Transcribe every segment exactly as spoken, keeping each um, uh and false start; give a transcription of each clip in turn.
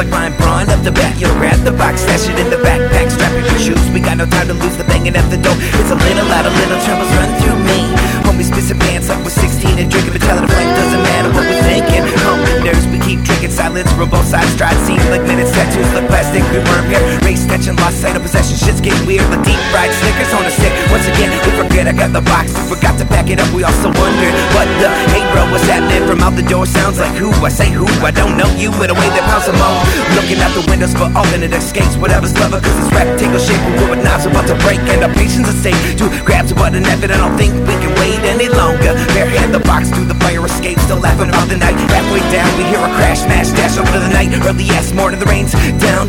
like Ryan Braun up the bat. You'll grab the box, stash it in the backpack, strap in your shoes. We got no time to lose the banging at the door. It's a little lot of little troubles run through me. Homies pissing pants like we're sixteen and drinking, but telling the flame doesn't matter what we're thinking. Hungry nerves, we keep drinking silence from both sides. Stride seem like minutes, tattoos like plastic. We weren't here, race tension, lost sight of possession. Shit's getting weird like deep fried Snickers on a stick. Once again, we forget I got the box. We forgot to back it up, we also wondered what the hey bro, what's happening? From out the door sounds like who? I say who? I don't know you, but a way that pounds a moan. Looking out the windows for alternate escapes. Whatever's clever, cause it's rectangle shape. We're with knives about to break, and our patience at stake. To grab to button effort, I don't think we can wait any longer. Barehead the box through the fire escape, still laughing about the night. Halfway down, we hear a crash, smash, dash over the night. Early ass morning, the rain's down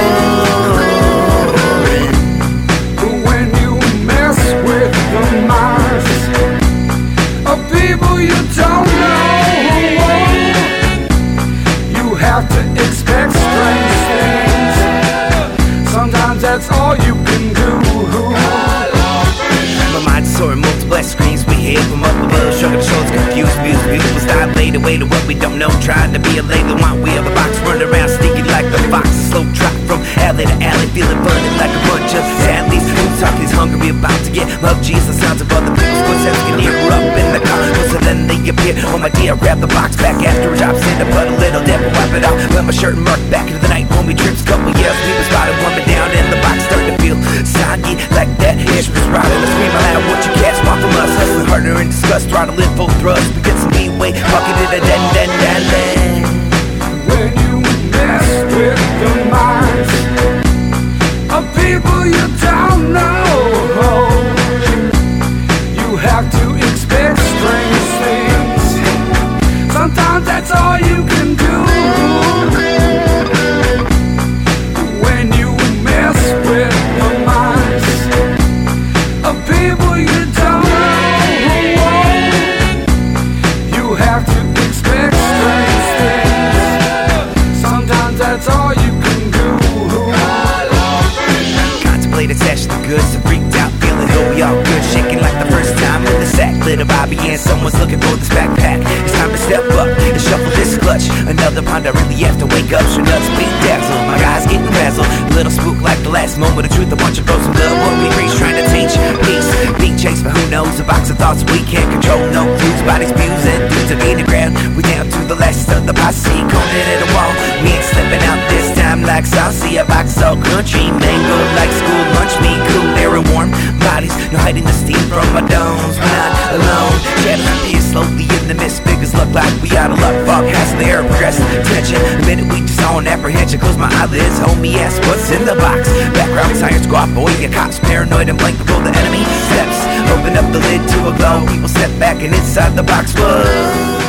pouring. When you mess with the minds of people you don't know, you have to expect strange things. Sometimes that's all you can do. My mind's soaring, multiple screens we hear from up above. Shrugging the shoulders, confused views. Beautiful style, laid away to what we don't know. Trying to be a label, want we have a box. Running around, sneaky like the fox. A slow trot from alley to alley, feeling burning like a bunch of saddies. Who talk is hungry, about to get mug. Jesus, the sounds of other people's footsteps can hear. We're up in the car, so then they appear. Oh my dear, grab the box back after a drop. Stand up, put a little dip, wipe it off. Let my shirt and mark back into the night. When we trips, couple years, people spotted, warming down in the box, starting to feel soggy like that. Ish was rotting, let's scream aloud what you cats want from us. Hustling harder in disgust, throttle in full thrust. We get some leeway, bucket it a den den den den. When you mess with the minds of people you don't know, you have to expect strange things. Sometimes that's all you can do. When you mess with the minds of people you don't know, you have to expect strange things. Sometimes that's all you can do. Contemplated stash the goods, so freaked out, feeling though we all good. Shaking like the first time in the sack. Lit a Bobby and someone's looking for this backpack. It's time to step up and shuffle this clutch. Another pond, I really have to wake up. Sure nuts beat dazzle, my guys getting razzled. Little spook like the last moment of truth. A bunch of bros who love what we preach, trying to teach peace. Beat chase, but who knows? A box of thoughts we can't control. No clues, bodies, views, and dudes are being the ground. We down to the last of the posse, coning at a wall. We ain't slipping out this time like saucy. A box all country, mango like school lunch. Me cool, air and warm bodies, no hiding the steam from my domes. We're not alone, shadows appear slowly in the mist. Figures look like we out of luck. Fog has the air, progress, tension. The minute we just on apprehension, close my eyelids. Homie ask what's in the box. Background science squad, boy, your cops paranoid and blank before the enemy steps. Open up the lid to a glow. People step back and inside the box was